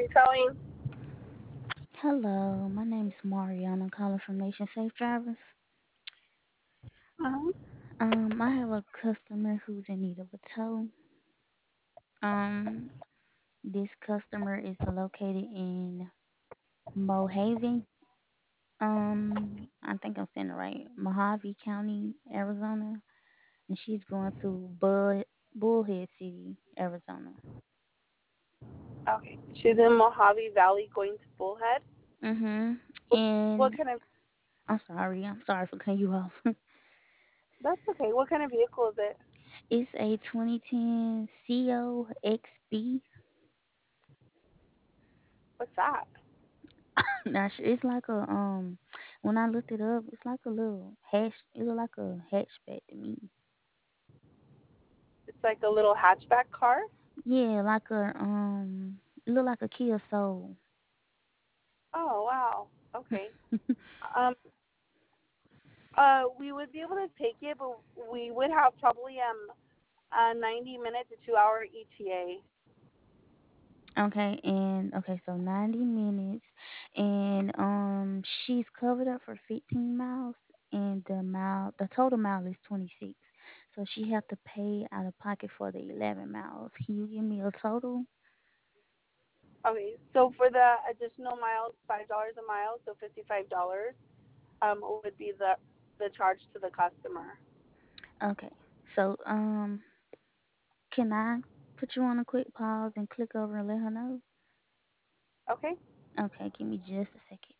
calling? Hello, my name is Mariana. I'm calling from Nation Safe Drivers. Uh-huh. I have a customer who's in need of a tow. Um, this customer is located in Mohaven. I think I'm saying it right. Mojave County, Arizona, and she's going to Bullhead City, Arizona. Okay. She's in Mojave Valley going to Bullhead. Mhm. What And kind of? I'm sorry for cutting you off. That's okay. What kind of vehicle is it? It's a 2010 COXB. What's that? Not sure. It's like a when I looked it up, it's like a little hatch. It look like a hatchback to me. It's like a little hatchback car. Yeah, like it look like a Kia Soul. Oh wow. Okay. Um. We would be able to take it, but we would have probably a 90 minute to 2 hour ETA. So 90 minutes, and she's covered up for 15 miles, and the total mile is 26. So she have to pay out of pocket for the 11 miles. Can you give me a total? Okay. So for the additional miles, $5 a mile, so $55. Would be the charge to the customer. Okay. So can I put you on a quick pause and click over and let her know? Okay. Okay, give me just a second.